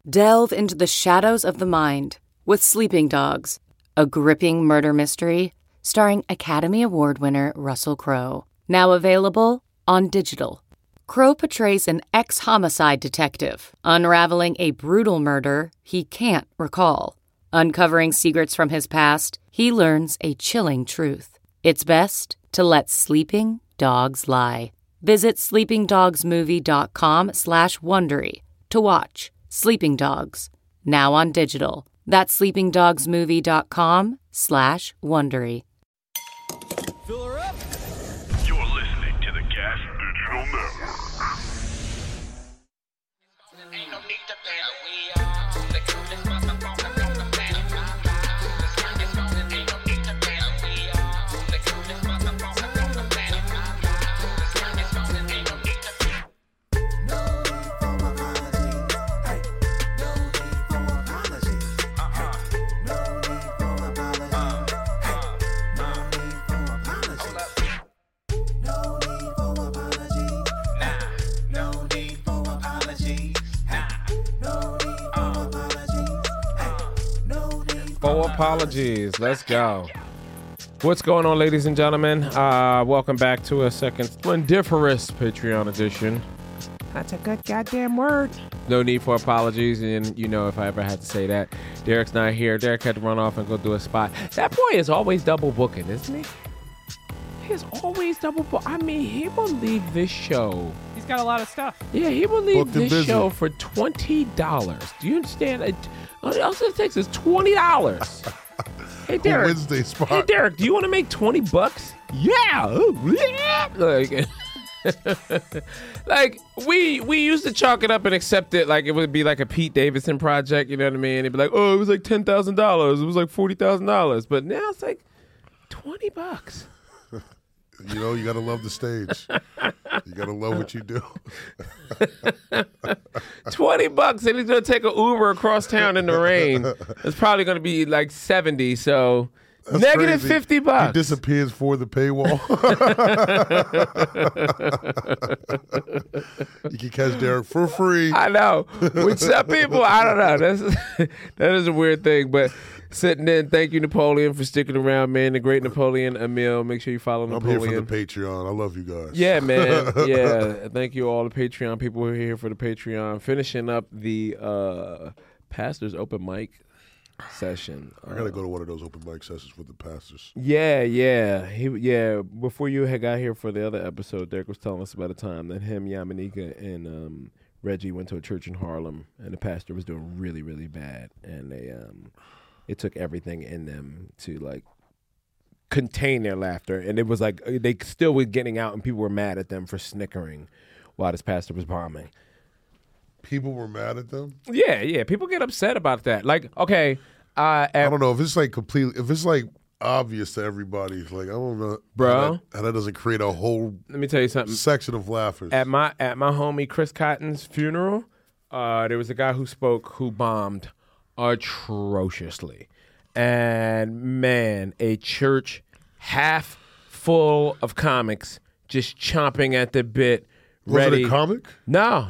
Delve into the shadows of the mind with Sleeping Dogs, a gripping murder mystery starring Academy Award winner Russell Crowe. Now available on digital. Crowe portrays an ex-homicide detective unraveling a brutal murder he can't recall. Uncovering secrets from his past, he learns a chilling truth. It's best to let sleeping dogs lie. Visit sleepingdogsmovie.com/Wondery to watch Sleeping Dogs, now on digital. That's sleepingdogsmovie.com/Wondery. Fill her up. You're listening to the Gas Digital Network. Ain't no need to panic. We are the coolest motherfuckers on the planet. Ain't no need to panic. We are the coolest motherfuckers on the planet. Ain't no need to panic. No need for apology. Hey, no need for apology. No need for apology. Hey, no need for apology. No need for apology. No need for apology. No need for apology. Hey, no need For apologies. Let's go. What's going on, ladies and gentlemen? Welcome back to a second splendiferous Patreon edition. That's a good goddamn word. No need for apologies, and you know if I ever had to say that. Derek's not here. Derek had to run off and go do a spot. That boy is always double booking, isn't he? He's always double book. I mean, he will leave this show. He's got a lot of stuff. Yeah, he will leave Booked and this busy. show for $20. Do you understand? All it takes is $20. Hey, Derek. Wednesday spot. Hey, Derek, do you want to make $20? Yeah. Ooh, yeah. Like we used to chalk it up and accept it like it would be like a Pete Davidson project, you know what I mean? It'd be like, oh, it was like $10,000. It was like $40,000. But now it's like $20. You know, you got to love the stage. You got to love what you do. $20 and he's gonna take an Uber across town in the rain. It's probably gonna be like 70, so That's negative crazy. $50. He disappears for the paywall. You can catch Derek for free. I know. With some people, I don't know. That is a weird thing. But sitting in, thank you, Napoleon, for sticking around, man. The great Napoleon Emil. Make sure you follow I'm Napoleon. here for the Patreon. I love you guys. Yeah, man. Yeah. Thank you all the Patreon people who are here for the Patreon. Finishing up the Pastor's Open Mic session. I got to go to one of those open mic sessions with the pastors. Yeah. Before you had got here for the other episode, Derek was telling us about a time that him, Yamanika, and Reggie went to a church in Harlem, and the pastor was doing really, really bad, and it took everything in them to like contain their laughter, and it was like they still were getting out, and people were mad at them for snickering while this pastor was bombing. People were mad at them? Yeah. People get upset about that. Like, okay, I don't know if it's like completely, if it's like obvious to everybody. It's like, I don't know, Bro. how that doesn't create a whole let me tell you something. section of laughers. At my homie Chris Cotton's funeral, there was a guy who spoke who bombed atrociously, and man, a church half full of comics just chomping at the bit, Was ready. it a comic? No.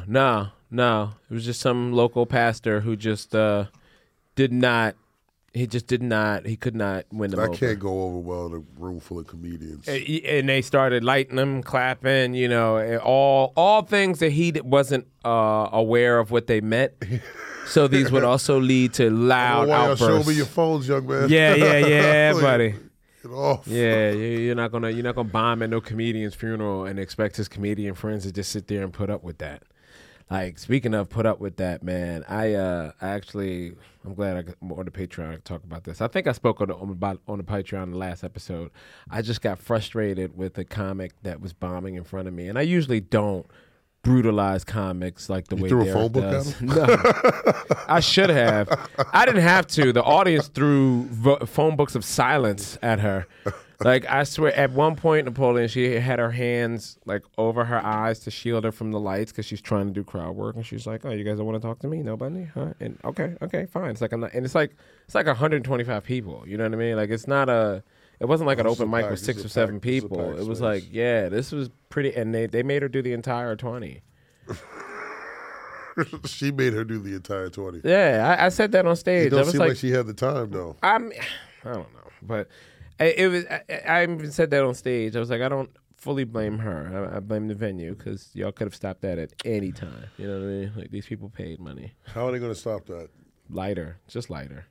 It was just some local pastor who just did not. He could not win them That over. can't go over well in a room full of comedians. And they started lighting them, clapping, you know, and all things that he wasn't aware of what they meant. So these would also lead to loud Why y'all outbursts. show me your phones, young man? Yeah, Like, buddy. Get off. Yeah, you're not gonna bomb at no comedian's funeral and expect his comedian friends to just sit there and put up with that. Like, speaking of put up with that, man, I'm glad I got on the Patreon to talk about this. I think I spoke on the Patreon in the last episode. I just got frustrated with a comic that was bombing in front of me, and I usually don't brutalize comics like the way threw a Derek phone book does. at him? No, I should have. I didn't have to. The audience threw phone books of silence at her. Like, I swear, at one point, Napoleon, she had her hands, like, over her eyes to shield her from the lights because she's trying to do crowd work. And she's like, oh, you guys don't want to talk to me? Nobody? Huh? And okay, fine. It's like, it's like 125 people. You know what I mean? Like, it wasn't like an open mic with 6 or 7 people. It was like, yeah, this was pretty, and they made her do the entire 20. She made her do the entire 20. Yeah, I said that on stage. It don't I was seem like, like she had the time though. I don't know, but it was. I even said that on stage. I was like, I don't fully blame her. I blame the venue because y'all could have stopped that at any time. You know what I mean? Like these people paid money. How are they going to stop that? Lighter, just lighter.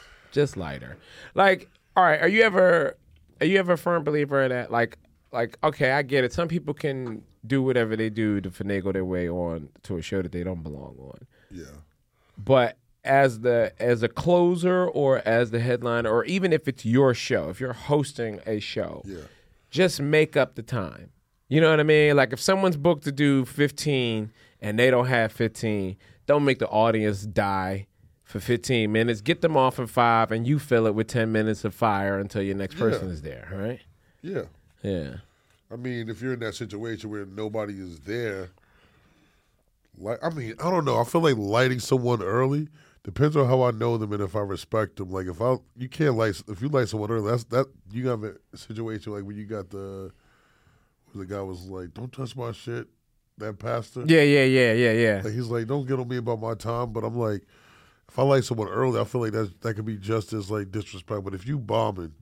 Like, all right, are you ever a firm believer that like okay, I get it. Some people can do whatever they do to finagle their way on to a show that they don't belong on. Yeah. But as a closer or as the headliner, or even if it's your show, if you're hosting a show, just make up the time. You know what I mean? Like if someone's booked to do 15 and they don't have 15, don't make the audience die for 15 minutes. Get them off in 5 and you fill it with 10 minutes of fire until your next person is there, right? Yeah. Yeah. I mean, if you're in that situation where nobody is there, I don't know. I feel like lighting someone early depends on how I know them and if I respect them. Like if you light someone early, that you got a situation like when you got the guy was like, "Don't touch my shit." That pastor. Yeah. Like he's like, "Don't get on me about my time," but I'm like, if I light someone early, I feel like that could be just as like disrespect. But if you bombing,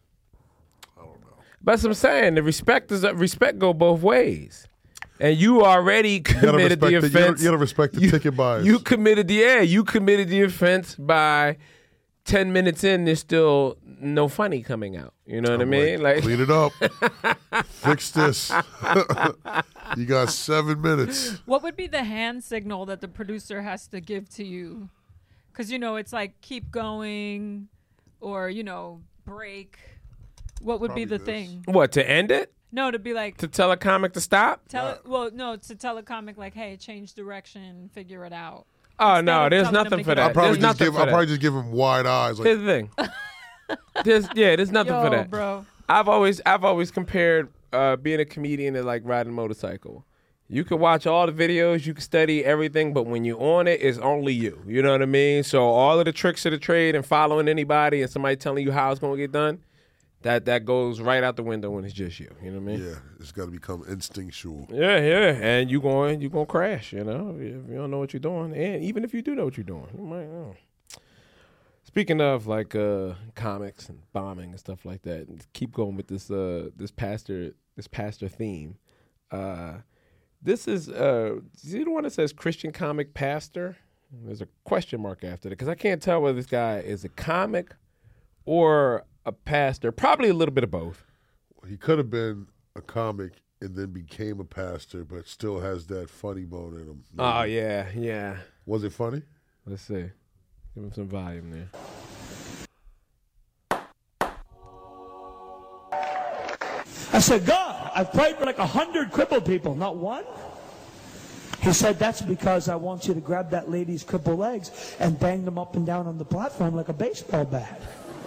I don't know. But I'm saying the respect go both ways. And you already committed the offense. You gotta respect the ticket buyers. You committed the offense by 10 minutes in. There's still no funny coming out. You know what I mean? Like clean it up, fix this. You got 7 minutes. What would be the hand signal that the producer has to give to you? Because it's like keep going, or break. What would be the thing? What, to end it? No, to be like to tell a comic to stop. To tell a comic like, hey, change direction, figure it out. Oh no, there's nothing for that. I'll probably just give him wide eyes. Like, here's the thing. There's nothing for that, bro. I've always compared being a comedian to like riding a motorcycle. You can watch all the videos, you can study everything, but when you're on it, it's only you. You know what I mean? So all of the tricks of the trade and following anybody and somebody telling you how it's gonna get done, that goes right out the window when it's just you. You know what I mean? Yeah, it's got to become instinctual. Yeah, and you gonna crash. If you don't know what you're doing, and even if you do know what you're doing, you might know. Speaking of like comics and bombing and stuff like that, and keep going with this pastor theme. This is see the one that says Christian comic pastor. There's a question mark after it because I can't tell whether this guy is a comic or a pastor. Probably a little bit of both. He could have been a comic and then became a pastor, but still has that funny bone in him. Oh yeah. Was it funny? Let's see. Give him some volume there. I said, God, I've prayed for like 100 crippled people, not one. He said, that's because I want you to grab that lady's crippled legs and bang them up and down on the platform like a baseball bat.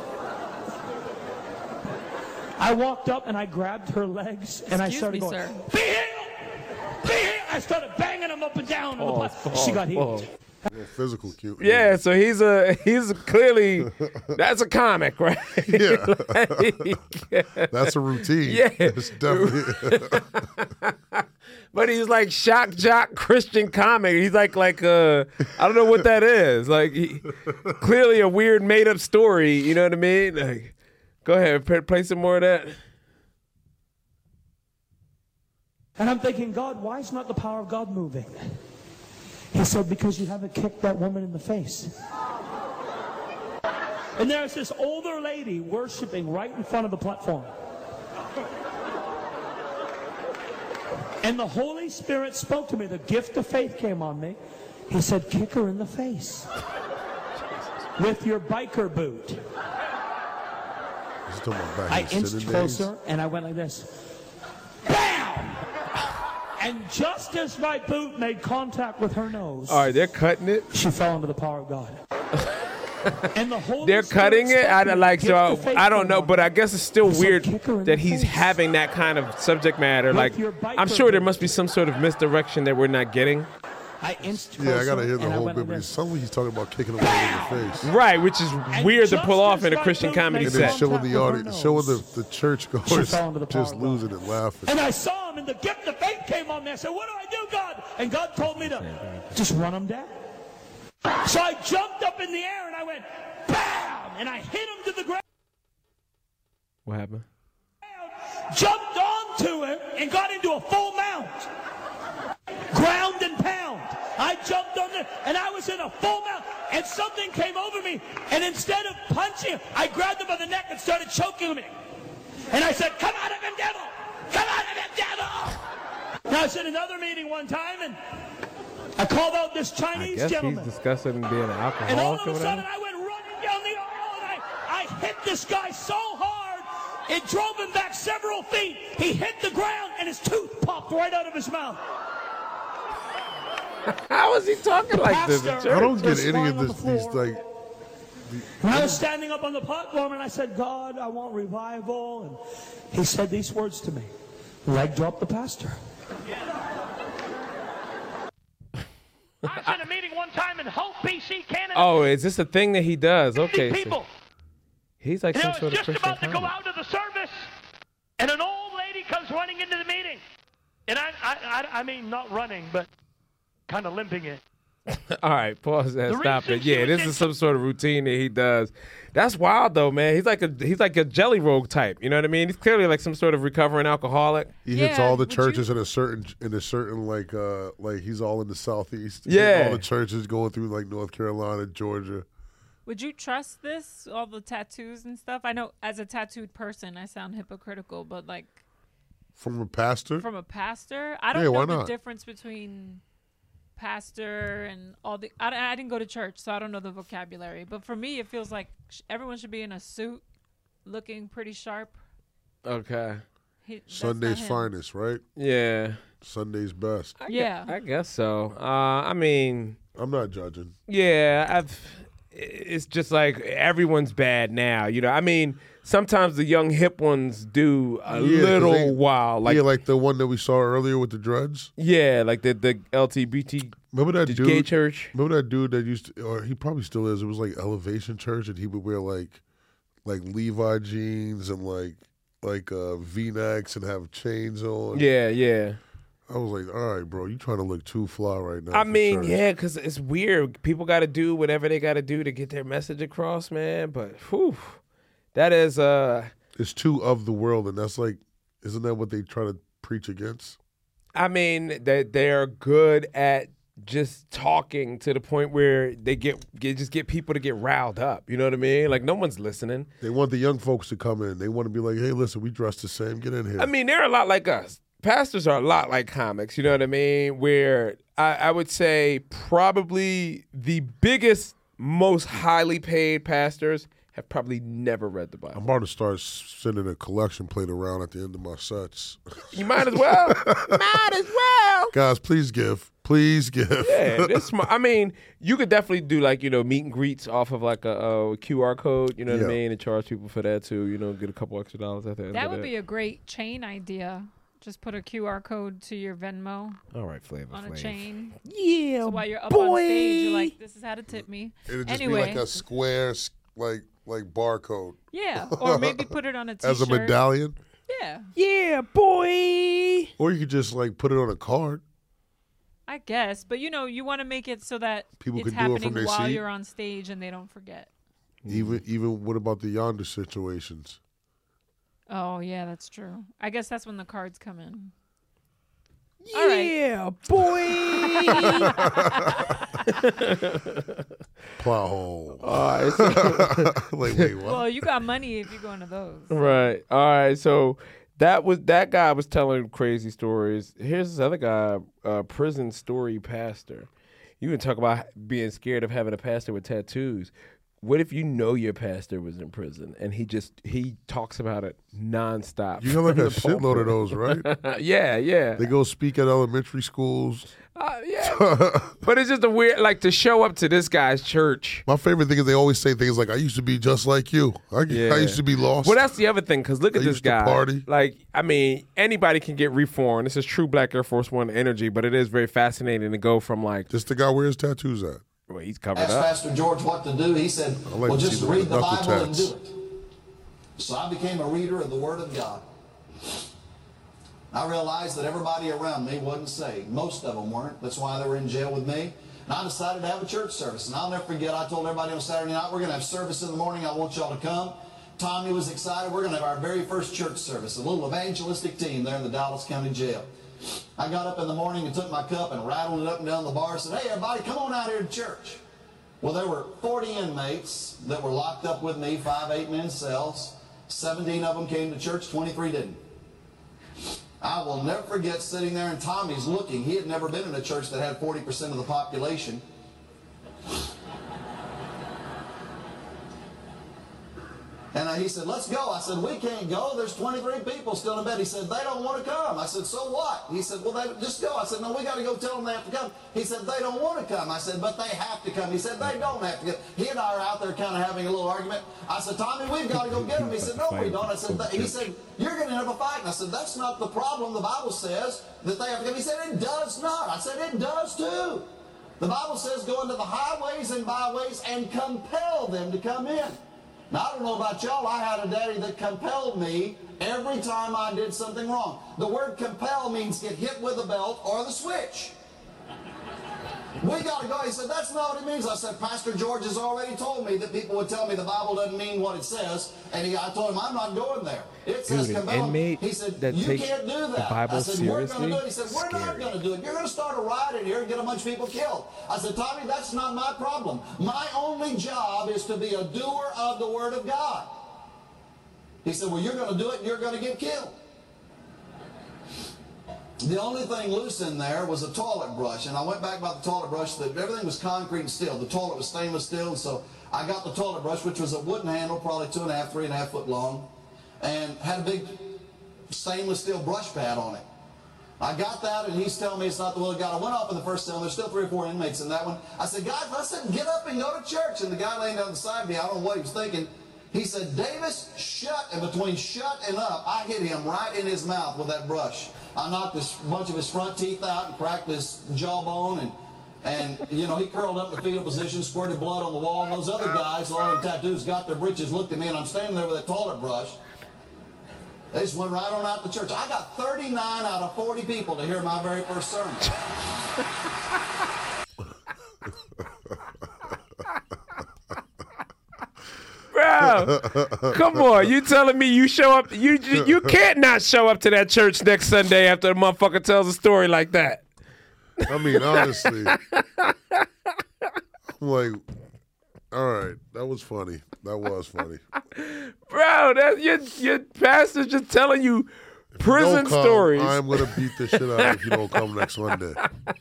I walked up and I grabbed her legs and I started going, be healed! Be healed! I started banging them up and down on the platform. She got healed. A little physical cute. Yeah, so he's clearly that's a comic, right? Yeah. Like, that's a routine. Yeah. It's definitely but he's like shock jock Christian comic. He's like I don't know what that is. Like clearly a weird made up story, you know what I mean? Like go ahead, play some more of that. And I'm thinking, God, why is not the power of God moving? He said, because you haven't kicked that woman in the face. And there's this older lady worshiping right in front of the platform. And the Holy Spirit spoke to me. The gift of faith came on me. He said, kick her in the face with your biker boot. I inched closer and I went like this. Bam! And just as my boot made contact with her nose, all right, they're cutting it. She fell into the power of God. And the Holy they're cutting it. I don't know, but I guess it's still weird that he's having that kind of subject matter. Like, I'm sure there must be some sort of misdirection that we're not getting. I inched closer. Yeah, I gotta hear the whole bit, but suddenly he's talking about kicking him in the face. Right, which is weird to pull off in a Christian comedy and set. then showing the audience, showing the church goers just losing it, laughing. And I saw him and the gift of faith came on me. I said, what do I do, God? And God told me to just run them down. So I jumped up in the air and I went, bam! And I hit him to the ground. What happened? Jumped onto him and got into a full mount. Ground and pound. I jumped on there and I was in a full mount and something came over me and instead of punching him, I grabbed him by the neck and started choking him. And I said, come out of him, devil! Come out of him, devil! Now I was in another meeting one time and I called out this I Chinese guess gentleman. he's discussing being an And all alcoholic of or a sudden whatever. I went running down the aisle and I hit this guy so hard, it drove him back several feet. He hit the ground and his tooth popped right out of his mouth. How is he talking like this? in Pastor- church? I don't get Just any lying of on this. the These floor. like, When I was standing up on the platform and I said, God, I want revival. And he said these words to me. Leg drop the pastor. I was in a meeting one time in Hope, BC, Canada. Oh, is this a thing that he does? 50 Okay, so people. he's like And some I sort was of just Christian about to go comic. out of the service, and an old lady comes running into the meeting. And I mean, not running, but kind of limping it. All right, pause that. The Stop reason it. she Yeah, was this in- is some sort of routine that he does. That's wild though, man. He's like a jelly rogue type. You know what I mean? He's clearly like some sort of recovering alcoholic. he hits Yeah, all the would churches you- in a certain like he's all in the southeast. Yeah. all the churches going through like North Carolina, Georgia. Would you trust this? All the tattoos and stuff? I know as a tattooed person, I sound hypocritical, but like From a pastor? from a pastor, I don't Yeah, know why the not? difference between pastor and all the. I didn't go to church, so I don't know the vocabulary. But for me, it feels like everyone should be in a suit, looking pretty sharp. Okay. That's not Sunday's him. finest, right? Yeah. Sunday's best. Yeah. I guess so. I mean, I'm not judging. yeah, it's just like everyone's bad now. You know, I mean, sometimes the young hip ones do a Yeah, 'cause little they- while. Like, yeah, like the one that we saw earlier with the dreads. yeah, like the LGBT Remember that the dude? gay church. Remember that dude that used to, or he probably still is. It was like Elevation Church, and he would wear like Levi jeans and like V-necks and have chains on. Yeah, yeah. I was like, all right, bro, you trying to look too fly right now. I for mean, church. yeah, because it's weird. People got to do whatever they got to do to get their message across, man. But whew, that is It's too of the world, and that's like, isn't that what they try to preach against? I mean, they're good at just talking to the point where they get people to get riled up. You know what I mean? Like no one's listening. They want the young folks to come in. They want to be like, hey, listen, we dress the same. Get in here. I mean, they're a lot like us. Pastors are a lot like comics. You know what I mean? Where I would say probably the biggest, most highly paid pastors have probably never read the I'm Bible. about to start sending a collection plate around at the end of my sets. You might as well. Might as well. Guys, please give. Please give. Yeah, this smart. I mean, you could definitely do like, you know, meet and greets off of like a QR code, you know what I Yeah. mean, and charge people for that too, you know, get a couple extra dollars at the end That of would be a great chain idea. Just put a QR code to your Venmo All right, Flavor on a Flav. chain. Yeah, So while you're up on stage, you're like, this is how to tip me. It'd just Anyway. be like a square, like barcode Yeah. Or maybe put it on a t-shirt. as a medallion. Yeah. Yeah, boy. Or you could just like put it on a card. I guess. But, you know, you want to make it so that People it's can do it from happening their while seat. you're on stage and they don't forget. Even what about the yonder situations? Oh, yeah, that's true. I guess that's when the cards come in. All right. Yeah, boy. Plow hole. All right, so, Like, wait, what? Well, you got money if you go into those. right. All right. So that guy was telling crazy stories. Here's this other guy, prison story pastor. You can talk about being scared of having a pastor with tattoos. What if you know your pastor was in prison and he talks about it nonstop? You got like from a the shitload of pulpit? those, right? Yeah. They go speak at elementary schools. Yeah. But it's just a weird, like, to show up to this guy's church. My favorite thing is they always say things like, I used to be just like you. I used to be lost. Well, that's the other thing, because look at I this used to guy. party. Like, I mean, anybody can get reformed. This is true Black Air Force One energy, but it is very fascinating to go from, like, Just the guy where his tattoos at. well, he's covered Asked up. Pastor George what to do. He said, I like well, to see just the read the knuckle Bible and tats. do it. So I became a reader of the Word of God. I realized that everybody around me wasn't saved. Most of them weren't. That's why they were in jail with me. And I decided to have a church service. And I'll never forget, I told everybody on Saturday night, we're going to have service in the morning. I want y'all to come. Tommy was excited. We're going to have our very first church service, a little evangelistic team there in the Dallas County Jail. I got up in the morning and took my cup and rattled it up and down the bar and said, hey, everybody, come on out here to church. Well, there were 40 inmates that were locked up with me, 5 8-man cells. 17 of them came to church, 23 didn't. I will never forget sitting there and Tommy's looking. He had never been in a church that had 40% of the population. And he said, let's go. I said, we can't go. There's 23 people still in bed. He said, they don't want to come. I said, so what? He said, well, they just go. I said, no, we got to go tell them they have to come. He said, they don't want to come. I said, but they have to come. He said, they don't have to come. He and I are out there kind of having a little argument. I said, Tommy, we've got to go get them. He said, no, we don't. I said, he said, you're going to have a fight. And I said, that's not the problem. The Bible says that they have to come. He said, it does not. I said, it does too. The Bible says, go into the highways and byways and compel them to come in. Now, I don't know about y'all, I had a daddy that compelled me every time I did something wrong. The word compel means get hit with a belt or the switch. We got to go. He said, that's not what it means. I said, Pastor George has already told me that people would tell me the Bible doesn't mean what it says. And I told him, I'm not going there. It says Dude, an compel. inmate He said, that you takes can't do the that. Bible I said, we're going to do seriously? it. He said, we're not Scary. going to do it. You're going to start a riot in here and get a bunch of people killed. I said, Tommy, that's not my problem. My only job is to be a doer of the Word of God. He said, well, you're going to do it and you're going to get killed. The only thing loose in there was a toilet brush. And I went back about the toilet brush. Everything was concrete and steel. The toilet was stainless steel. And so I got the toilet brush, which was a wooden handle, probably 2.5, 3.5 foot long, and had a big stainless steel brush pad on it. I got that, and he's telling me it's not the will of God. I went off in the first cell. There's still 3 or 4 inmates in that one. I said, guys, listen, get up and go to church. And the guy laying down beside me, I don't know what he was thinking. He said, Davis, shut. And between shut and up, I hit him right in his mouth with that brush. I knocked a bunch of his front teeth out and cracked his jawbone. And you know, he curled up in the fetal position, squirted blood on the wall. And those other guys, all the tattoos, got their britches, looked at me, and I'm standing there with a toilet brush. They just went right on out to church. I got 39 out of 40 people to hear my very first sermon. Bro, come on. You telling me you show up, you can't not show up to that church next Sunday after the motherfucker tells a story like that. I mean, honestly, I'm like, all right, that was funny. That was funny. Bro, your pastor's just telling you prison Don't come, stories. I'm going to beat the shit out if you don't come next Monday.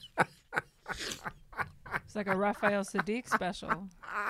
It's like a Raphael Sadiq special.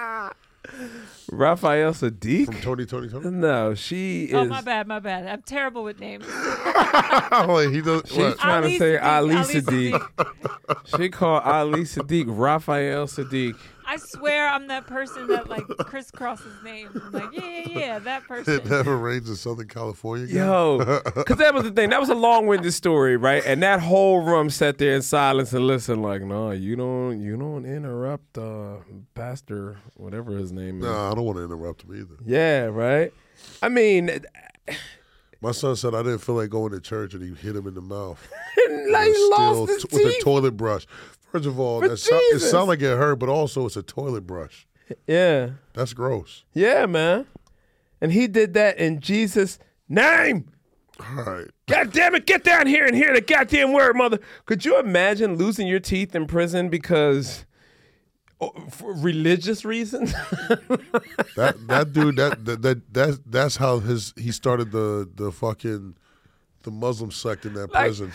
Raphael Sadiq? From Tony? No, she is. Oh, my bad. I'm terrible with names. Wait, he does, She's what? trying to say Ali Ali Sadiq. She called Ali Sadiq Raphael Sadiq. I swear I'm that person that like crisscrosses names. I'm like, yeah, that person. It never rains in Southern California. Again? Yo, because that was the thing. That was a long-winded story, right? And that whole room sat there in silence and listened. Like, no, you don't interrupt Pastor, whatever his name is. No, I don't want to interrupt him either. Yeah, right. I mean, My son said I didn't feel like going to church, and he hit him in the mouth. like he lost his with a teeth. toilet brush. First of all, it Jesus. sounds like it hurt, but also it's a toilet brush. Yeah, That's gross. yeah, man. And he did that in Jesus' name. All right. God damn it, get down here and hear the goddamn word, mother. Could you imagine losing your teeth in prison because for religious reasons? That dude, that's how he started the fucking the Muslim sect in that prison.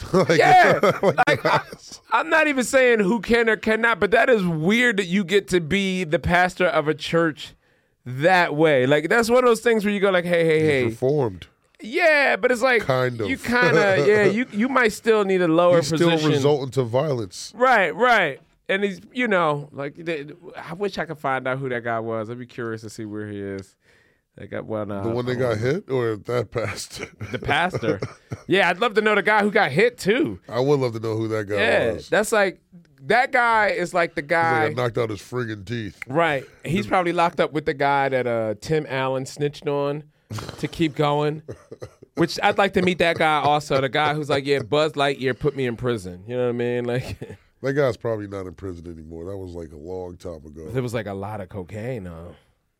I'm not even saying who can or cannot, but that is weird that you get to be the pastor of a church that way. Like, that's one of those things where you go like, hey. Reformed. Yeah, but it's like Kind of. you kind of you might still need a lower He's position. still resulting to violence. Right. And he's, I wish I could find out who that guy was. I'd be curious to see where he is. The one that got hit, or that pastor? The pastor. Yeah, I'd love to know the guy who got hit too. I would love to know who that guy was. That's like, that guy is like the guy. He's like, I knocked out his friggin' teeth. Right. He's probably locked up with the guy that Tim Allen snitched on to keep going. Which I'd like to meet that guy also. The guy who's like, yeah, Buzz Lightyear put me in prison. You know what I mean? Like, That guy's probably not in prison anymore. That was like a long time ago. there was like a lot of cocaine though.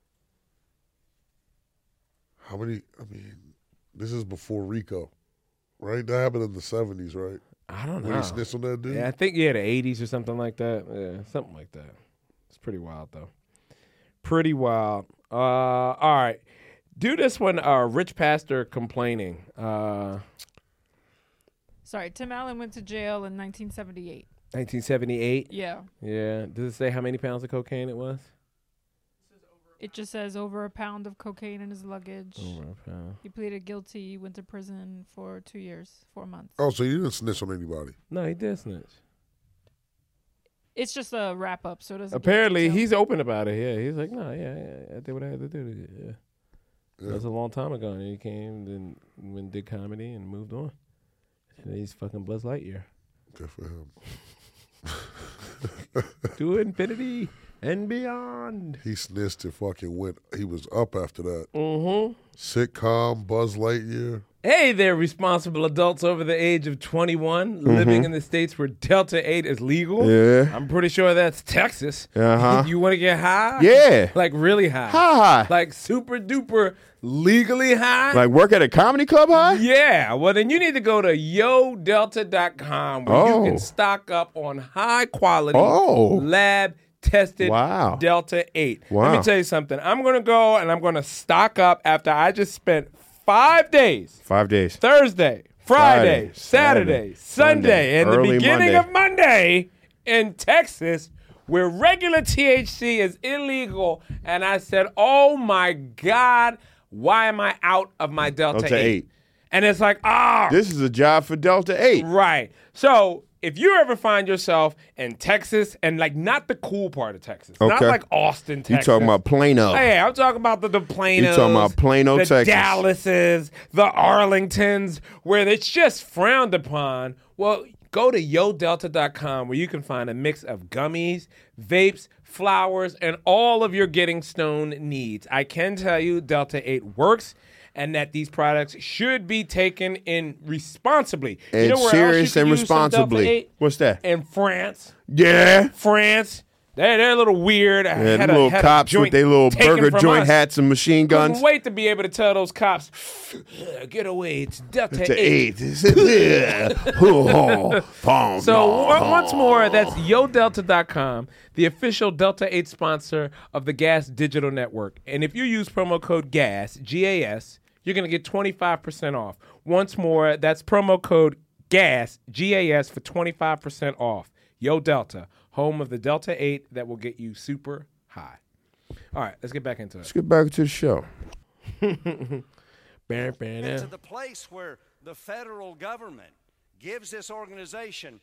How many? I mean, this is before Rico, right? That happened in the 70s, right? I don't When know. he snitched on that dude? Yeah, I think the 80s or something like that. Yeah, something like that. It's pretty wild though. Pretty wild. All right. Do this one, rich pastor complaining. Sorry, Tim Allen went to jail in 1978. 1978. Yeah. Yeah. Does it say how many pounds of cocaine it was? It just says over a pound of cocaine in his luggage. Over a pound. He pleaded guilty, went to prison for 2 years, 4 months. Oh, so you didn't snitch on anybody? No, he did snitch. It's just a wrap up, so it doesn't. Apparently, he's open about it. Yeah, he's like, no, yeah, I did what I had to do. Yeah. That was a long time ago, and he came and then did comedy and moved on. And he's fucking Buzz Lightyear. Good for him. To infinity and beyond. He snitched and fucking went. He was up after that. Mm-hmm. Sitcom, Buzz Lightyear. Hey there, responsible adults over the age of 21 living in the states where Delta 8 is legal. Yeah. I'm pretty sure that's Texas. Uh-huh. You want to get high? Yeah. Like really high. High. Like super duper legally high. Like work at a comedy club high? Yeah. Well, then you need to go to yodelta.com where you can stock up on high quality lab tested Delta 8. Wow. Let me tell you something. I'm going to go and I'm going to stock up after I just spent 5 days. 5 days. Thursday, Friday, Saturday, Sunday, and the Early beginning Monday. of Monday in Texas where regular THC is illegal. And I said, oh my God, why am I out of my Delta 8? And it's like, This is a job for Delta 8. Right. So if you ever find yourself in Texas, and like not the cool part of Texas, not Okay. like Austin, You Texas. talking about Plano. Hey, I'm talking about the Planos. You talking about Plano, the Texas. Dallases, the Arlingtons, where it's just frowned upon. Well, go to yodelta.com where you can find a mix of gummies, vapes, flowers, and all of your getting stoned needs. I can tell you Delta 8 works and that these products should be taken in responsibly. And you know where serious else you can and use some Delta responsibly. 8? What's that? In France. Yeah. France. They're a little weird. I Yeah, had the little had cops joint with their little taken burger from joint us. hats and machine guns. Couldn't wait to be able to tell those cops, get away, it's Delta Delta 8. 8. So once more, that's yodelta.com, the official Delta 8 sponsor of the Gas Digital Network. And if you use promo code GAS, G-A-S, you're going to get 25% off. Once more, that's promo code GAS, G-A-S, for 25% off. Yo Delta, home of the Delta 8 that will get you super high. All right, let's get back into it. Let's get back to the show. Into the place where the federal government gives this organization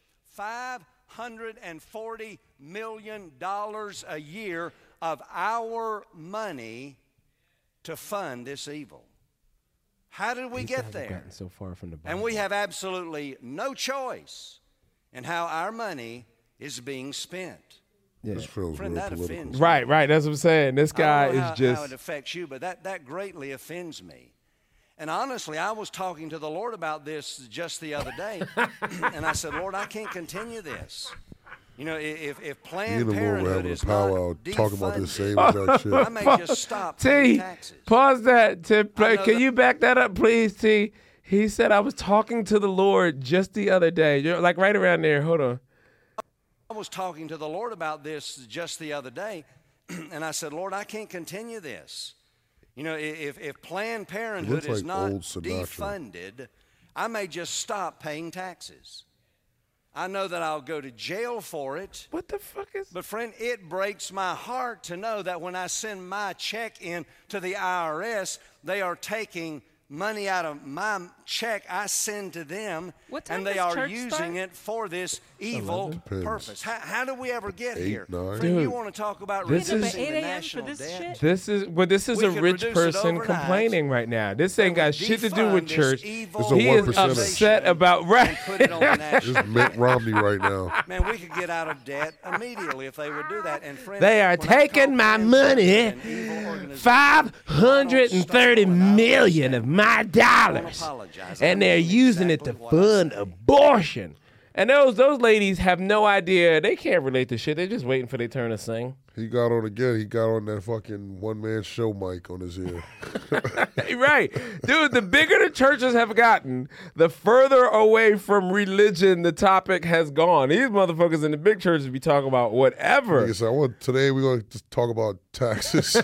$540 million a year of our money to fund this evil. How did we get there? Gotten so far from the And we have absolutely no choice in how our money is being spent. Yeah. This feels Friend, real that political. offends Right. That's what I'm saying. This guy I don't know is how just. it affects you, but that greatly offends me. And honestly, I was talking to the Lord about this just the other day, and I said, Lord, I can't continue this. You know, if Me Planned and the Lord were Parenthood having a is not powwow talking about this same defunded, exact shit. I may just stop paying T, taxes. pause that. To play. know Can that- you back that up, please, T? He said, I was talking to the Lord just the other day. You're like right around there. Hold on. I was talking to the Lord about this just the other day, and I said, Lord, I can't continue this. You know, if Planned Parenthood looks is like not old Sinatra. defunded, I may just stop paying taxes. I know that I'll go to jail for it. What the fuck is? But friend, it breaks my heart to know that when I send my check in to the IRS, they are taking money out of my check I send to them, What time and they does are church using start? it for this evil Depends. purpose. How do we ever get 8, here? 9. Friend, you Dude, want to talk about this is- reducing 8 the a.m. for national this debt? shit? This is We a could rich reduce it person overnight. complaining right now. This ain't got shit to do with Defund this church. evil It's a He is 1%er. upset about and put it on the This national is Mitt Romney right now. Man, we could get out of debt immediately if they would do that. And friend, They are when I taking call my Planned money Parenthood an evil $530 million of my dollars, and they're using it to fund abortion. And those ladies have no idea. They can't relate to shit. They're just waiting for their turn to sing. He got on again. He got on that fucking one-man show mic on his ear. Right. Dude, the bigger the churches have gotten, the further away from religion the topic has gone. These motherfuckers in the big churches be talking about whatever. Like I said, today we're going to just talk about taxes.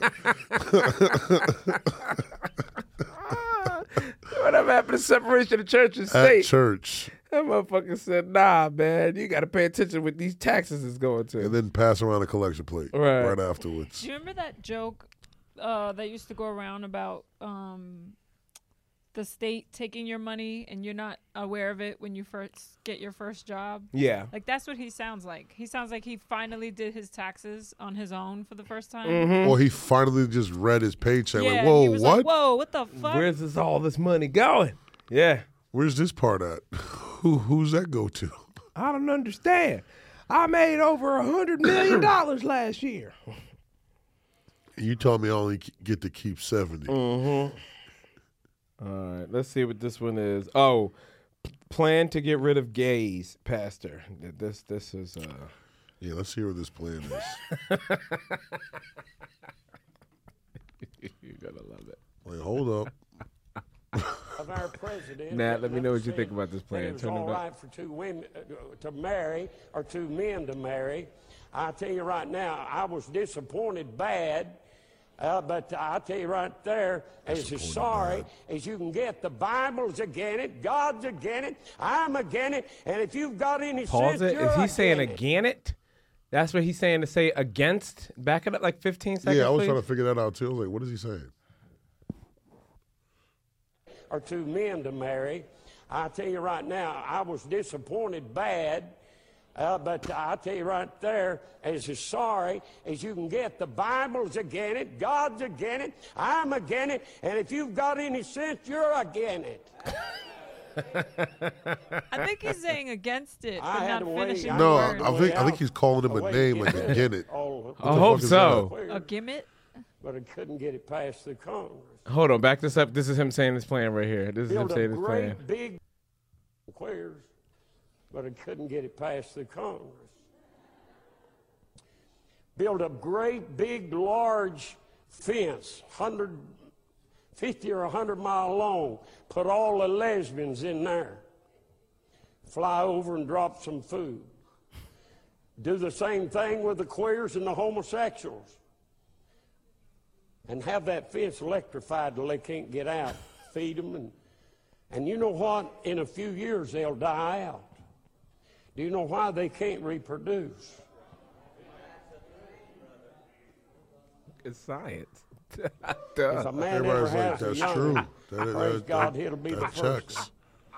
Whatever happened to separation of church and state? At church. That motherfucker said, nah, man, you got to pay attention what these taxes is going to. And then pass around a collection plate right afterwards. Do you remember that joke that used to go around about the state taking your money and you're not aware of it when you first get your first job? Yeah. Like, that's what he sounds like. He sounds like he finally did his taxes on his own for the first time. Mm-hmm. Or he finally just read his paycheck. Yeah, like, whoa, he was what? like, whoa, what the fuck? Where's all this money going? Yeah. Where's this part at? Who's that go to? I don't understand. I made over $100 million last year. You told me I only get to keep 70. Mm-hmm. All right, let's see what this one is. Oh, plan to get rid of gays, Pastor. This is Yeah, let's hear what this plan is. You're gonna love it. Wait, hold up. Of our president. Nat, let me know what you think about this plan. It was Turn it all up. right for two women to marry or two men to marry. I tell you right now, I was disappointed bad. But I tell you right there, as sorry as you can get, the Bible's against it, God's against it, I'm against it, and if you've got any Pause sense, it. you're Is he saying against it. again it? That's what he's saying to say against? Back it up like 15 seconds, Yeah, I was please. trying to figure that out too. I was like, what is he saying? Or two men to marry. I tell you right now, I was disappointed bad. But I tell you right there, as sorry as you can get, the Bible's against it, God's against it, I'm against it, and if you've got any sense, you're against it. I think he's saying against it, but I had not to wait. finishing No, the word. I think he's calling him a name like again it. I hope so. A gimmick? But I couldn't get it past the Congress. Hold on, back this up. This is him saying this plan right here. This is him Built saying a this plan. great big queers, but I couldn't get it past the Congress. Built a great big large fence, 150 or 100 mile long, put all the lesbians in there. Fly over and drop some food. Do the same thing with the queers and the homosexuals. And have that fence electrified till they can't get out. Feed them. And you know what? In a few years, they'll die out. Do you know why they can't reproduce? It's science. If a man ever Everybody's like, has a that's young true. one, praise God, he'll be the that first. checks.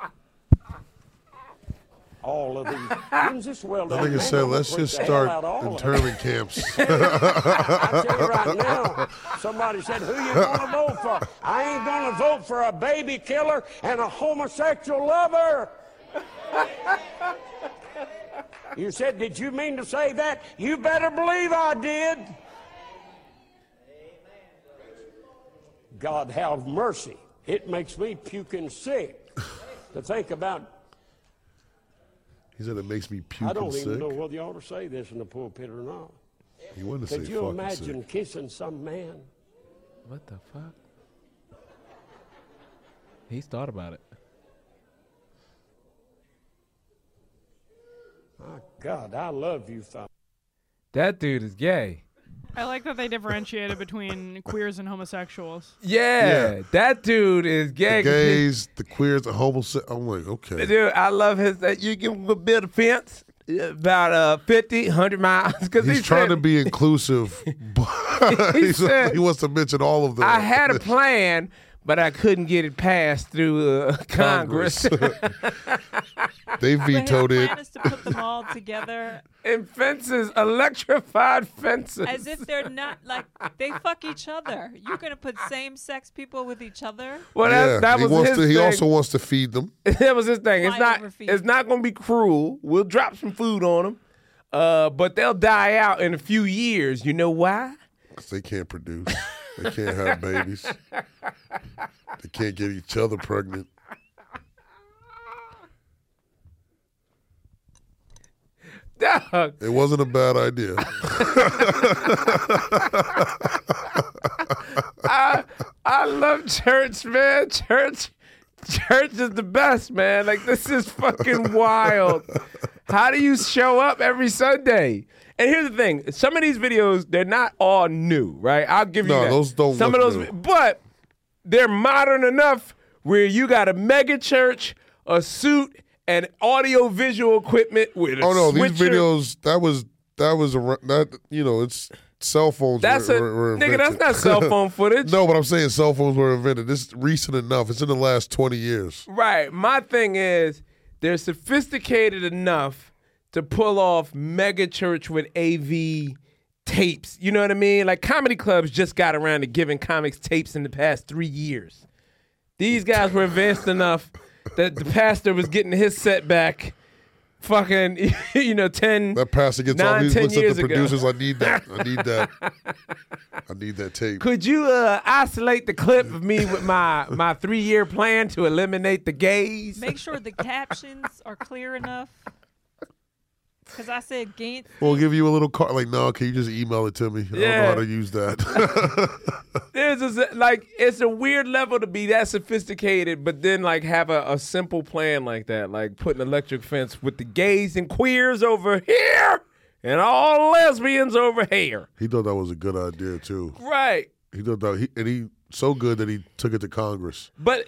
All of these. Isn't this well I done, think it man? said, I'm let's gonna just preach the hell out start of all of them. internment camps. I tell you right now, somebody said, who you going to vote for? I ain't going to vote for a baby killer and a homosexual lover. You said, did you mean to say that? You better believe I did. God have mercy. It makes me puking sick to think about. He said it makes me I puking don't even sick. know whether you ought to say this in the pulpit or not. He wanted to Could say you fucking imagine sick. kissing some man? What the fuck? He's thought about it. My God, I love you, fellas. That dude is gay. I like that they differentiated between queers and homosexuals. Yeah, that dude is gay. The gays, the queers, the homosexuals. I'm like, okay. Dude, I love his. You can build a fence about 50, 100 miles. Cause He's trying to be inclusive, but He said- he wants to mention all of them. I had a plan, but I couldn't get it passed through Congress. They But his vetoed it. plan is to put them all together And fences, electrified fences. as if they're not, like, they fuck each other. You're going to put same-sex people with each other? Well, Yeah, that he was wants his to. He thing. also wants to feed them. That was his thing. Why overfeed? It's not going to be cruel. We'll drop some food on them, but they'll die out in a few years. You know why? 'Cause they can't produce. They can't have babies. They can't get each other pregnant. Dog. It wasn't a bad idea. I love church, man. Church is the best, man. Like, this is fucking wild. How do you show up every Sunday? And here's the thing: some of these videos, they're not all new, right? I'll give you that. Those don't. Some look of those, new. but they're modern enough where you got a mega church, a suit, and audio visual equipment with a Oh no, these switcher. videos. It's cell phones. That's were nigga. invented. That's not cell phone footage. No, but I'm saying cell phones were invented. This is recent enough. It's in the last 20 years. Right. My thing is, they're sophisticated enough to pull off mega church with AV tapes. You know what I mean? Like, comedy clubs just got around to giving comics tapes in the past 3 years. These guys were advanced enough that the pastor was getting his set back fucking, 10, That pastor gets 9, all these 10 looks at years the ago. producers. I need that. I need that. I need that tape. Could you isolate the clip of me with my 3-year plan to eliminate the gays? Make sure the captions are clear enough. Because I said Gantz. We'll give you a little card. Like, no, can you just email it to me? I don't know how to use that. It's a weird level to be that sophisticated, but then have a simple plan like that, like putting an electric fence with the gays and queers over here and all lesbians over here. He thought that was a good idea too. Right. He thought that he so good that he took it to Congress. But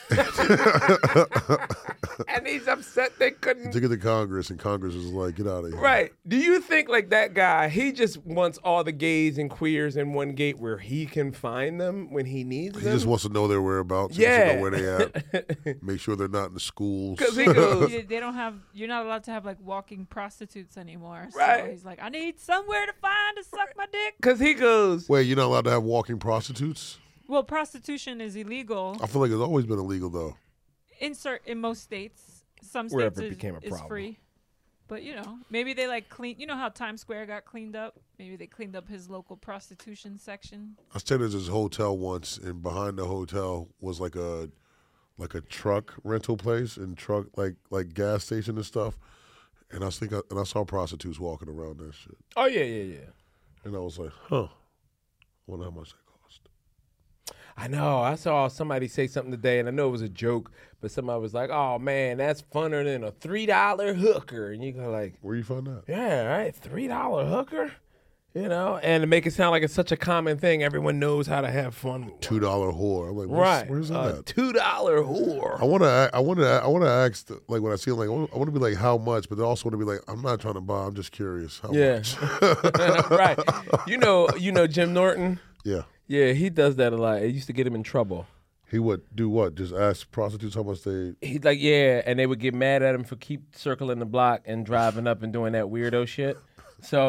and he's upset they He couldn't. took it to Congress, and Congress was like, "Get out of here." Right. Do you think that guy, he just wants all the gays and queers in one gate where he can find them when he needs He them? just wants to know their whereabouts. He wants to know where they at. Make sure they're not in the schools. 'Cause he goes, They don't have. You're not allowed to have walking prostitutes anymore. So Right. he's like, I need somewhere to find to suck my dick. Because he goes, Wait, you're not allowed to have walking prostitutes? Well, prostitution is illegal I feel like it's always been illegal though. in most states. Some Wherever states it became a is problem. free. But maybe they clean. You know how Times Square got cleaned up? Maybe they cleaned up his local prostitution section. I stayed at this hotel once, and behind the hotel was like a truck rental place and truck like gas station and stuff. And I saw prostitutes walking around that shit. oh, yeah. And I was like, huh. I wonder how much that cost. I know. I saw somebody say something today, and I know it was a joke, but somebody was like, oh, man, that's funner than a $3 hooker. And you go like, where you find that? Yeah, right, $3 hooker? And to make it sound like it's such a common thing, everyone knows how to have fun. $2 whore. I'm like, Right. Where's that at? $2 whore. I want to ask, like, when I see them, like, I want to be like, how much? But I also want to be like, I'm not trying to buy. I'm just curious. How much? Right. You know Jim Norton? Yeah. Yeah, he does that a lot. It used to get him in trouble. He would do what? Just ask prostitutes how much they... He's like, yeah, and they would get mad at him for keep circling the block and driving up and doing that weirdo shit. So,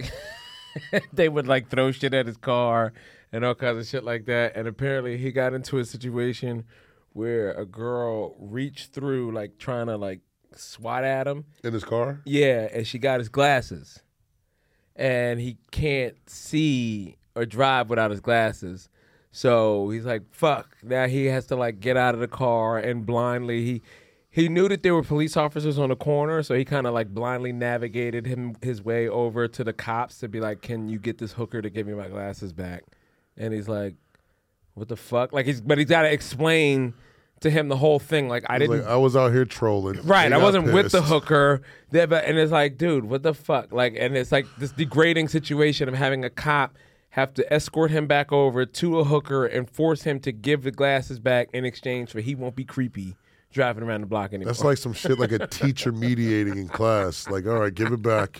they would, throw shit at his car and all kinds of shit like that. And apparently he got into a situation where a girl reached through, trying to, swat at him. In his car? Yeah, and she got his glasses. And he can't see or drive without his glasses. So he's like, fuck. Now he has to get out of the car and blindly he knew that there were police officers on the corner, so he kind of blindly navigated his way over to the cops to be like, can you get this hooker to give me my glasses back? And he's like, what the fuck? But he's got to explain to him the whole thing. I was out here trolling. Right, They I got wasn't with the pissed. hooker. And it's like, dude, what the fuck? And it's this degrading situation of having a cop have to escort him back over to a hooker and force him to give the glasses back in exchange for he won't be creepy driving around the block anymore. That's like some shit like a teacher mediating in class. Like, all right, give it back.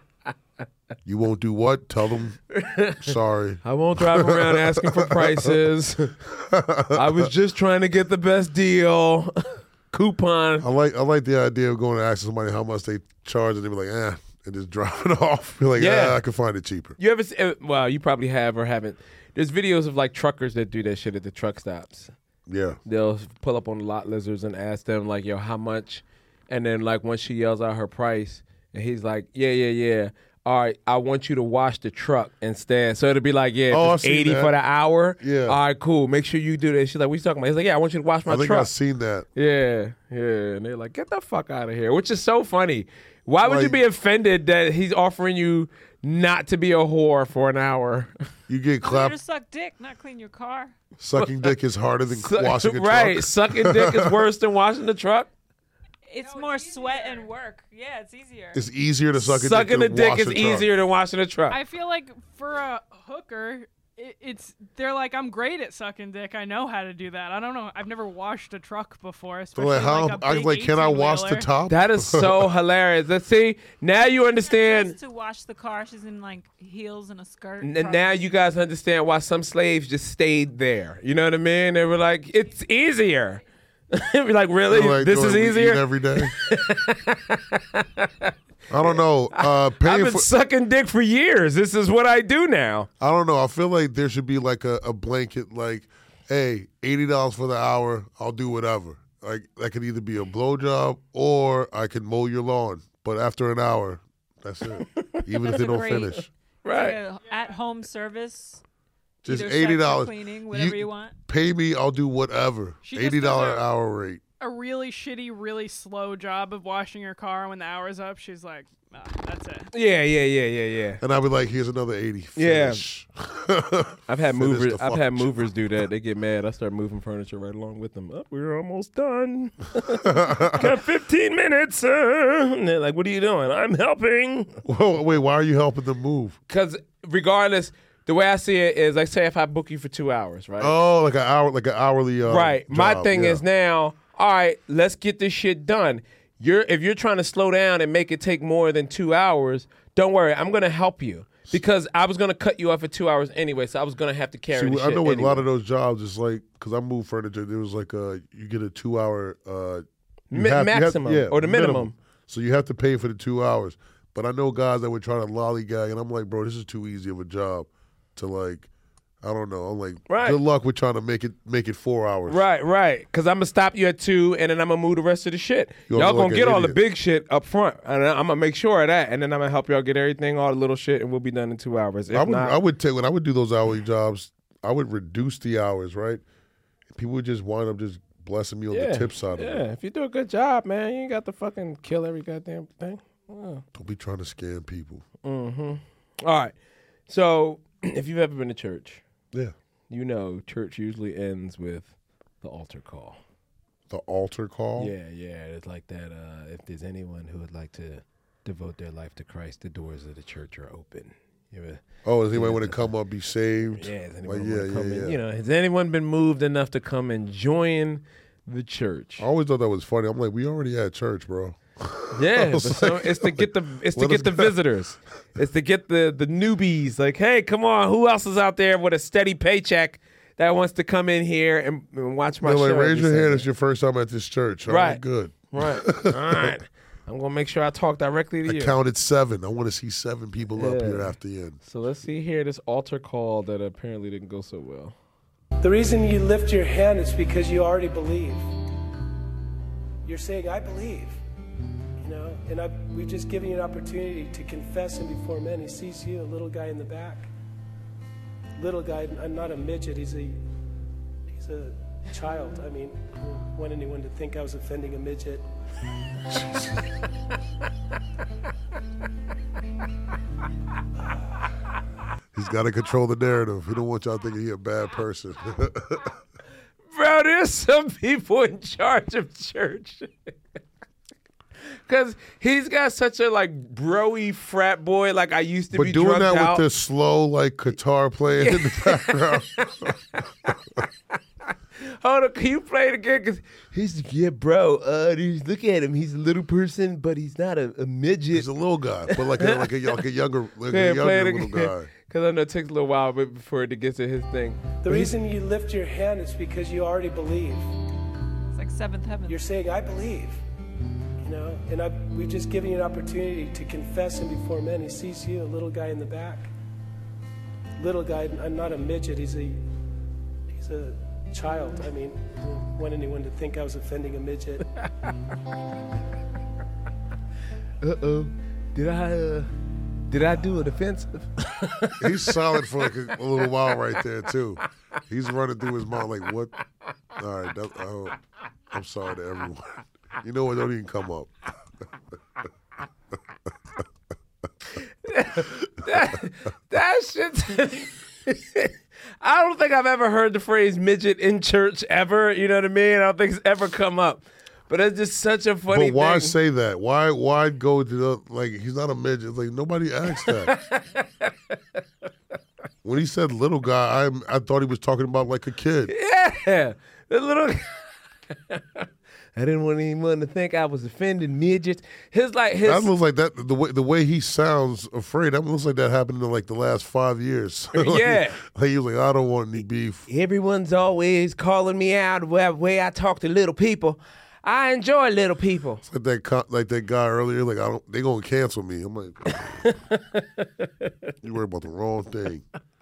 You won't do what? Tell them sorry. I won't drive around asking for prices. I was just trying to get the best deal. Coupon. I like the idea of going to ask somebody how much they charge and they be like, and just drop it off. Be like, I can find it cheaper. You ever see, well, you probably have or haven't. There's videos of truckers that do that shit at the truck stops. Yeah. They'll pull up on the lot lizards and ask them yo, how much? And then once she yells out her price and he's like, yeah. all right, I want you to wash the truck instead. So it'll be like, yeah, Oh, if I've it's seen 80 that. for the hour. Yeah. All right, cool. Make sure you do this. She's like, what you talking about? He's like, yeah, I want you to wash my I think truck. I've seen that. Yeah. And they're like, get the fuck out of here, which is so funny. Why would you Like- be offended that he's offering you not to be a whore for an hour? You get You're clapped. to suck dick, not clean your car. Sucking dick is harder than washing a right. truck. Sucking dick is worse than washing the truck. It's more sweat and work. Yeah, it's easier. It's easier to suck a Sucking dick the than dick wash is a truck. easier than washing a truck. I feel like for a hooker, they're like, I'm great at sucking dick. I know how to do that. I don't know. I've never washed a truck before, especially Like, how? like a I was big like, can I wash the 18-wheeler. top? That is so hilarious. Let's see. Now you understand. To wash the car, she's in like heels and a skirt. And now you guys understand why some slaves just stayed there. You know what I mean? They were like, it's easier. We're like, really? Like, this do is we eat easier? every day. I don't know. I've Paying been for, sucking dick for years. This is what I do now. I don't know. I feel like there should be like a blanket, like, hey, $80 for the hour. I'll do whatever. Like that could either be a blowjob or I can mow your lawn. But after an hour, that's it. Even if That's they a don't great- finish. Right. At-home service. Just either sex or $80. cleaning, whatever you want. Pay me, I'll do whatever. She just $80 does a- hour rate. A really shitty, really slow job of washing her car. When the hour's up, she's like, that's it. Yeah. And I'll be like, here's another 80. Yeah. Finish. I've had Finish movers. the I've had fucking movers do that. They get mad. I start moving furniture right along with them. Oh, we're almost done. Got 15 minutes. And they're like, "What are you doing?" I'm helping. Whoa, wait, why are you helping them move? Because regardless, the way I see it is, like, say if I book you for 2 hours, right? Oh, like an hourly. Right. My job, thing yeah. is now, all right, let's get this shit done. If you're trying to slow down and make it take more than 2 hours, don't worry, I'm gonna help you. Because I was gonna cut you off at 2 hours anyway, so I was gonna have to carry See, the I shit know with anyway. a lot of those jobs, it's like, because I move furniture, there was like you get a 2 hour maximum, or the minimum. So you have to pay for the 2 hours. But I know guys that would try to lollygag, and I'm like, bro, this is too easy of a job to like, I don't know. I'm like, Right. good luck with trying to make it 4 hours. Right. Because I'm gonna stop you at 2, and then I'm gonna move the rest of the shit. You'll Y'all look gonna like get an all the idiot. big shit up front, and I'm gonna make sure of that, and then I'm gonna help y'all get everything, all the little shit, and we'll be done in 2 hours. If not, I would take when I would do those hourly jobs, I would reduce the hours, right? People would just wind up just blessing me on the tip side of it. If you do a good job, man, you ain't got to fucking kill every goddamn thing. Oh. Don't be trying to scam people. Mm-hmm. All right. So, if you've ever been to church, Yeah. you know church usually ends with the altar call. The altar call? Yeah. It's like that. If there's anyone who would like to devote their life to Christ, the doors of the church are open. Oh, does anyone want to come up, be saved? Yeah, has Like, anyone wanna come in? yeah. You know, has anyone been moved enough to come and join the church? I always thought that was funny. I'm like, we already had church, bro. Yeah, I but was so like, it's to get the let us go. visitors. It's to get the newbies. Like, hey, come on, who else is out there with a steady paycheck that wants to come in here and watch my They're like, show? raise every your hand. Sunday? It's your first time at this church. All Right. right, good. Right. All right. I'm gonna make sure I talk directly to I you. counted 7. I want to see 7 people up Yeah. here after the end. So let's see here this altar call that apparently didn't go so well. The reason you lift your hand is because you already believe. You're saying, I believe. You know, and we've just given you an opportunity to confess him before men. He sees you, a little guy in the back. Little guy, I'm not a midget. He's a child. I mean, I don't want anyone to think I was offending a midget. He's got to control the narrative. He don't want y'all thinking he a bad person. Bro, there's some people in charge of church. Because he's got such a, like, bro-y frat boy like I used to But be doing drugged that out. with the slow, like, guitar playing in the background. Hold on, can you play it again? Because he's like, yeah, bro, look at him. He's a little person, but he's not a midget. He's a little guy, but like a younger Play it little again. guy. Because I know it takes a little while before it gets to his thing. The reason you lift your hand is because you already believe. It's like seventh heaven. You're saying, I believe. You know, and we've just given you an opportunity to confess him before men. He sees you, a little guy in the back. Little guy, I'm not a midget. He's a child. I mean, I don't want anyone to think I was offending a midget. Uh-oh. Did I Did I do it offensive? He's solid for like a little while right there too. He's running through his mind like, what? All right, I'm sorry to everyone. You know what? Don't even come up. that shit. I don't think I've ever heard the phrase midget in church ever. You know what I mean? I don't think it's ever come up. But it's just such a funny But why thing. say that? Why go to the, like, he's not a midget? Like, nobody asked that. When he said little guy, I thought he was talking about like a kid. Yeah. The little I didn't want anyone to think I was offending midgets. That looks like that the way he sounds afraid. That looks like that happened in like the last 5 years. Yeah. Like he was like, I don't want any beef. Everyone's always calling me out the way I talk to little people. I enjoy little people. It's like that guy earlier. Like they gonna cancel me. I'm like, you worry about the wrong thing.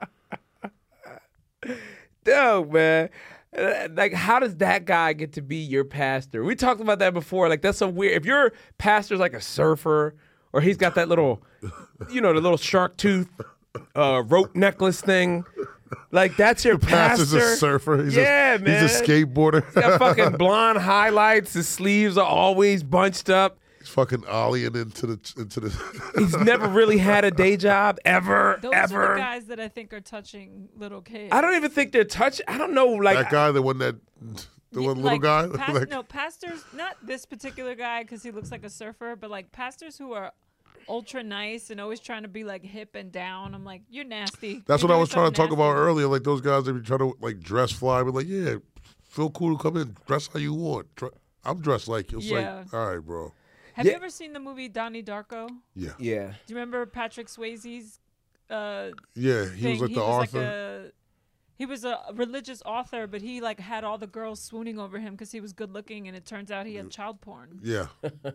No, man. Like, how does that guy get to be your pastor? We talked about that before. Like, that's so weird. If your pastor's like a surfer, or he's got that little, the little shark tooth rope necklace thing, like, that's your pastor. Pastor's a surfer. Man. He's a skateboarder. He's got fucking blonde highlights. His sleeves are always bunched up. He's fucking ollieing into the. He's never really had a day job ever. Those are the guys that I think are touching little kids. I don't even think they're touching. I don't know. Like that guy, the one little guy. No, pastors. Not this particular guy because he looks like a surfer, but like pastors who are ultra nice and always trying to be like hip and down. I'm like, you're nasty. That's You're what I doing was trying to talk something about nasty. earlier. Like those guys that be trying to like dress fly, but like, yeah, feel cool to come in, dress how you want. I'm dressed like you. It's like, all right, bro. Have you ever seen the movie Donnie Darko? Yeah. Yeah. Do you remember Patrick Swayze's? Yeah, he was like the author. He was a religious author, but he like had all the girls swooning over him because he was good looking, and it turns out he had child porn. Yeah.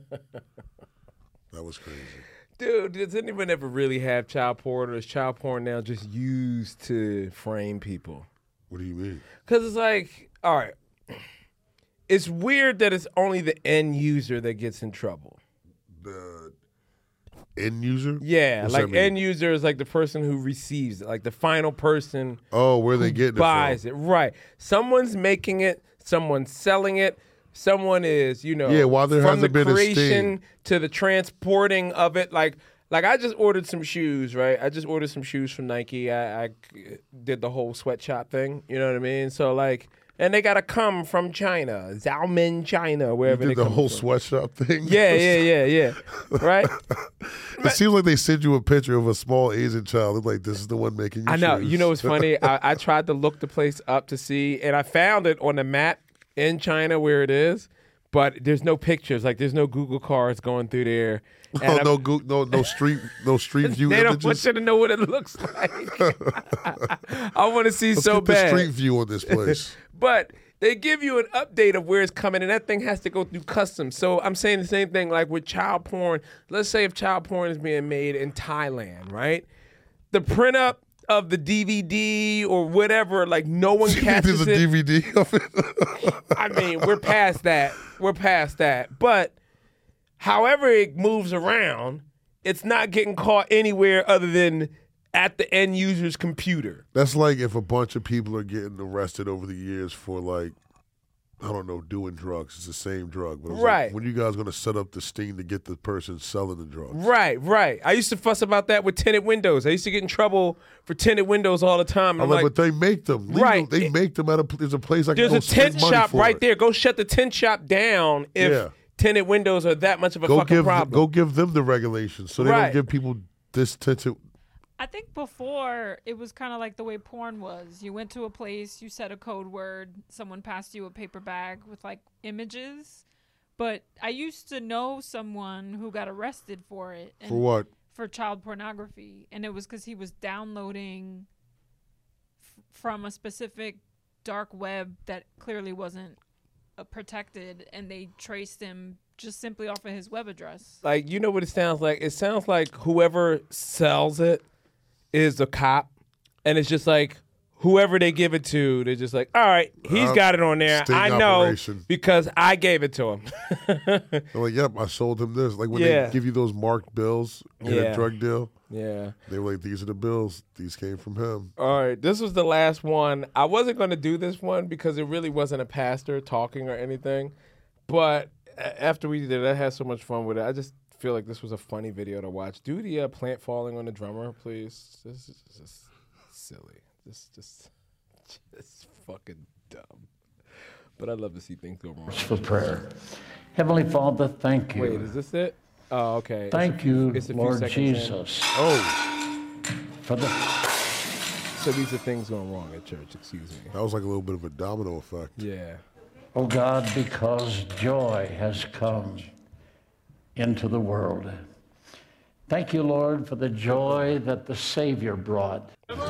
That was crazy. Dude, does anyone ever really have child porn, or is child porn now just used to frame people? What do you mean? Because it's like, all right, it's weird that it's only the end user that gets in trouble. The end user? Yeah, What's like that mean? end user is like the person who receives it, like the final person. Oh, where they getting it buys from. it, right? Someone's making it, someone's selling it, someone is, Yeah, while there from hasn't the been a creation sting. to the transporting of it, like I just ordered some shoes, right? I just ordered some shoes from Nike. I did the whole sweatshop thing, you know what I mean? So like. And they gotta come from China, Xiaomin, China, wherever You they did the come whole from. sweatshop thing? Yeah. Right? It seems like they send you a picture of a small Asian child. They're like, this is the one making you I know. shoes. You know what's funny? I tried to look the place up to see, and I found it on the map in China where it is, but there's no pictures. Like, there's no Google cars going through there. And no street view They don't images. want you to know what it looks like. I want to see Let's so get the bad. street view on this place. But they give you an update of where it's coming, and that thing has to go through customs. So I'm saying the same thing like with child porn. Let's say if child porn is being made in Thailand, right? The print up of the DVD or whatever, like no one catches There's a it. DVD of it. I mean, we're past that. But however it moves around, it's not getting caught anywhere other than at the end user's computer. That's like if a bunch of people are getting arrested over the years for like, I don't know, doing drugs. It's the same drug. But it's Right. Like, when you guys going to set up the sting to get the person selling the drugs? Right. I used to fuss about that with tinted windows. I used to get in trouble for tinted windows all the time. And I'm like, but they make them. Legal. Right. They make them at there's a place I can there's go a spend tint money shop for right it. there. Go shut the tint shop down if Yeah. tinted windows are that much of a Go fucking give problem. Go give them the regulations so they Right. don't give people this tinted. I think before it was kind of like the way porn was. You went to a place, you said a code word, someone passed you a paper bag with like images. But I used to know someone who got arrested for it. For what? For child pornography. And it was because he was downloading from a specific dark web that clearly wasn't protected. And they traced him just simply off of his web address. Like, you know what it sounds like? It sounds like whoever sells it is a cop, and it's just like, whoever they give it to, they're just like, all right, he's got it on there. Sting I know operation. because I gave it to him. They're like, yep, I sold him this. Like when Yeah. they give you those marked bills in Yeah. a drug deal. Yeah. They were like, these are the bills. These came from him. All right, this was the last one. I wasn't going to do this one because it really wasn't a pastor talking or anything. But after we did it, I had so much fun with it. I just feel like this was a funny video to watch. Do the plant falling on the drummer, please. This is just silly. Just fucking dumb. But I love to see things go wrong. For prayer. Heavenly Father, thank you. Wait, is this it? Oh, okay. Thank you, it's a few Lord seconds in. Jesus. Oh. For the So these are things going wrong at church, excuse me. That was like a little bit of a domino effect. Yeah. Oh God, because joy has come into the world. Thank you, Lord, for the joy that the Savior brought.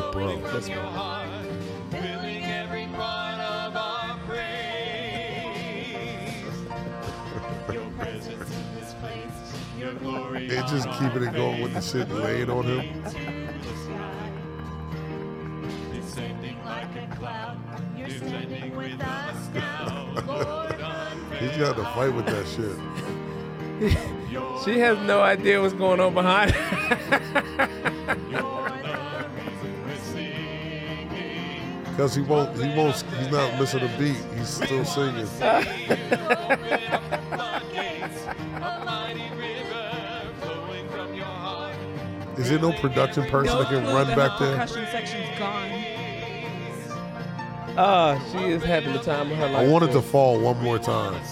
They just keeping it going with the shit laying on him. He's got to fight with that shit. She has no idea what's going on behind her. Because he's not missing a beat. He's still singing. Is there no production person that can run back there? Percussion section's gone. She is having the time of her life. I wanted to fall one more time.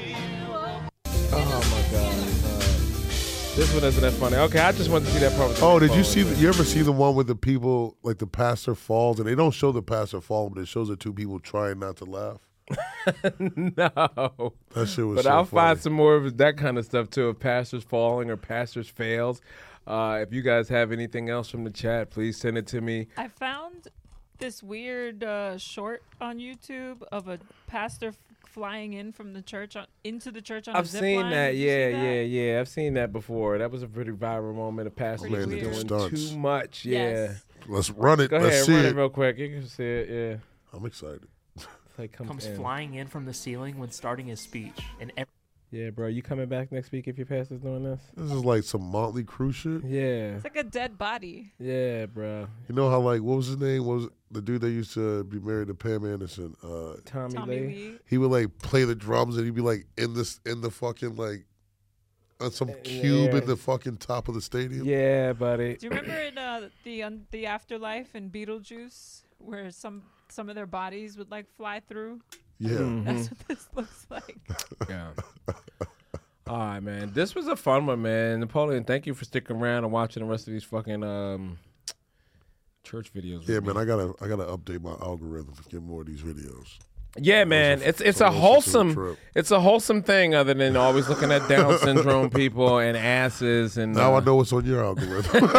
Oh my god. This one isn't that funny. Okay, I just wanted to see that part. Oh, did you see? You ever see the one with the people, like the pastor falls, and they don't show the pastor falling, but it shows the two people trying not to laugh? No. That shit was But so I'll funny. find some more of that kind of stuff too, of pastors falling or pastors fails. If you guys have anything else from the chat, please send it to me. I found this weird short on YouTube of a pastor flying in from the church into the church on a I've zip seen line. that. Did you see Yeah. I've seen that before. That was a pretty viral moment. A pastor Man, was they do doing stunts. too much. Yes. Yeah. Let's run it. Go Let's ahead, see run it. it real quick. You can see it. Yeah. I'm excited. Like Comes in. flying in from the ceiling when starting his speech, and Yeah, bro. You coming back next week if your pastor's doing this? This is like some Motley Crue shit. Yeah. It's like a dead body. Yeah, bro. You know how, like, what was his name? What was the dude that used to be married to Pam Anderson? Tommy Lee. He would like play the drums and he'd be like in the fucking like on some cube Yeah. in the fucking top of the stadium. Yeah, buddy. Do you remember in the afterlife in Beetlejuice where some of their bodies would like fly through? Yeah. That's what this looks like. Yeah. All right, man. This was a fun one, man. Napoleon, thank you for sticking around and watching the rest of these fucking church videos. Yeah, with man, me. I gotta update my algorithm to get more of these videos. Yeah, man. It's a so listen to the wholesome trip. it's a wholesome thing other than always looking at Down syndrome people and asses and Now I know what's on your algorithm.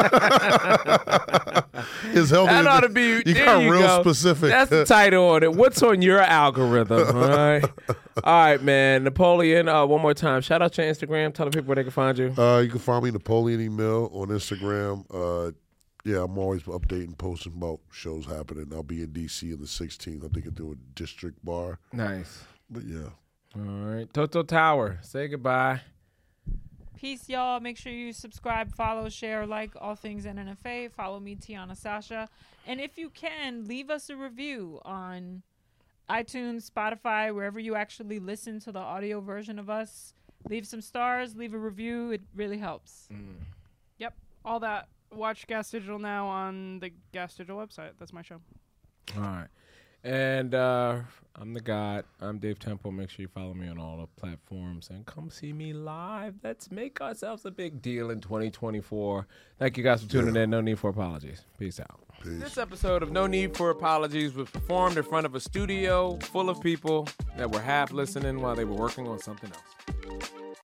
It's healthy. That ought to be. You there got you real go. specific. That's the title on it. What's on your algorithm? All right, all right, man. Napoleon. One more time. Shout out your Instagram. Tell the people where they can find you. You can find me Napoleon Emil on Instagram. Yeah, I'm always updating, posting about shows happening. I'll be in DC on the 16th. I think I do a district bar. Nice. But yeah. All right, Toto Tower. Say goodbye. Peace, y'all. Make sure you subscribe, follow, share, like all things NNFA. Follow me, Tiana Sasha. And if you can, leave us a review on iTunes, Spotify, wherever you actually listen to the audio version of us. Leave some stars, leave a review. It really helps. Yep, all that. Watch Gas Digital now on the Gas Digital website. That's my show. All right. And I'm the God. I'm Dave Temple. Make sure you follow me on all the platforms and come see me live. Let's make ourselves a big deal in 2024. Thank you guys for tuning in. No need for apologies. Peace out. This episode of No Need for Apologies was performed in front of a studio full of people that were half listening while they were working on something else.